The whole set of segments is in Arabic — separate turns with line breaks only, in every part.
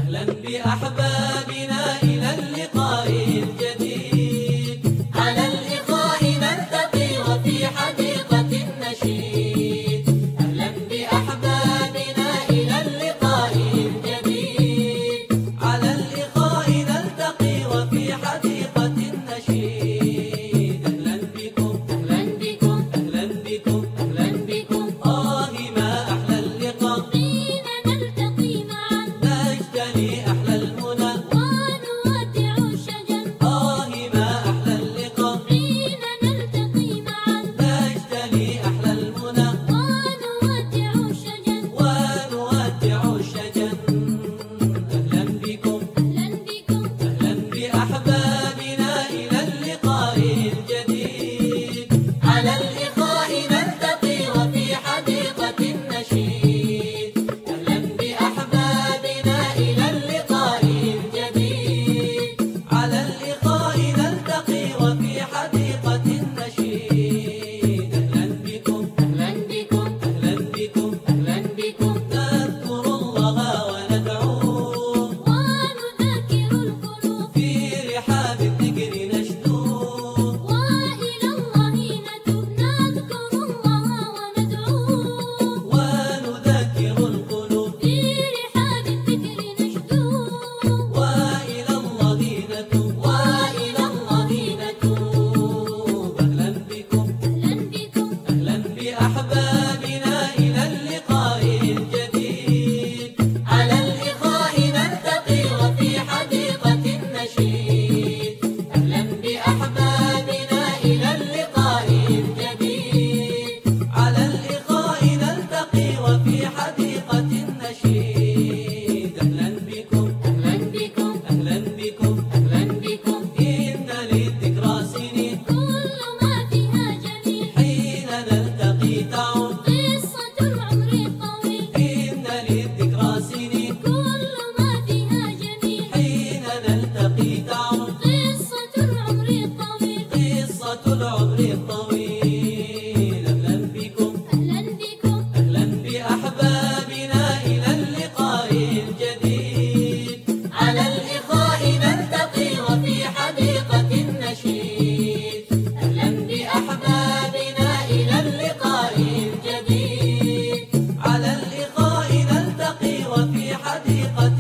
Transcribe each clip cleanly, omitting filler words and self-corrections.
أهلا بأحبابنا إلى اللقاء الجديد، على اللقاء نلتقي وفي حديقة النشيد. أهلا بأحبابنا إلى اللقاء الجديد، على اللقاء نلتقي وفي حديقة النشيد. أهلا بكم أهلا بكم أهلا بكم أهلا بكم، ما أحلى اللقاء حين نلتقي معا، نجتني أحلى المنى ونودع الشجن. ما أحلى اللقاء حين نلتقي معا، نجتني أحلى المنى ونودع الشجن أهلا بكم أهلا بكم أهلا بأحبابنا إلى اللقاء الجديد، على اللقاء نلتقي وفي حديقة النشيد. أهلا بأحبابنا إلى اللقاء الجديد، على اللقاء نلتقي وفي حديقة النشيد. أهلا بكم أهلا بكم أهلا بكم أهلا بكم، نذكر الله وندعوه ونذاكر القلوب، في رحاب الذكر نشدوه وإلى الله نتوب. نذكر الله وندعوه ونذاكر القلوب، في رحاب الذكر نشدوه وإلى الله نتوب وإلى الله نتوب. أهلا بكم أهلا بكم أهلا بأحبابنا إلى اللقاء الجديد، على اللقاء نلتقي وفي حديقة النشيد. أهلا بأحبابنا إلى اللقاء الجديد، على اللقاء نلتقي وفي حديقة النشيد. أهلا بكم أهلا بكم أهلا بكم أهلا بكم، إن للذكرى سنين كل ما فيها جميل، حين نلتقي تعود قصة العمر الطويل. إن للذكرى سنين كل ما فيها جميل، حين نلتقي تعود قصة العمر الطويل قصة العمر الطويل. أهلا بكم أهلا بكم أهلا بأحبابنا إلى اللقاء الجديد، على اللقاء نلتقي وفي حديقة النشيد. أهلا بأحبابنا إلى اللقاء الجديد، على اللقاء نلتقي وفي حديقة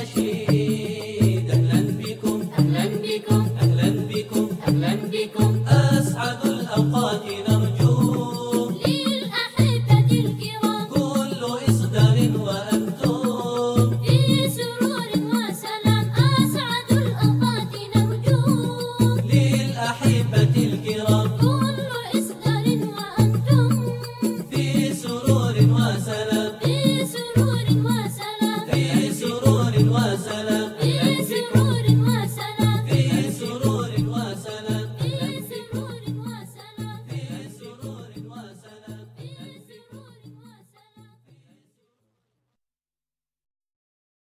النشيد. أهلا بكم أهلا بكم أهلا بكم أهلا بكم، أسعد الأوقات نرجوه للأحبة الكرام، كل إصدار وأنتم في سرور وسلام. أسعد الأوقات نرجوه للأحبة الكرام، كل إصدار وأنتم في سرور وسلام في سرور وسلام في سرور وسلام.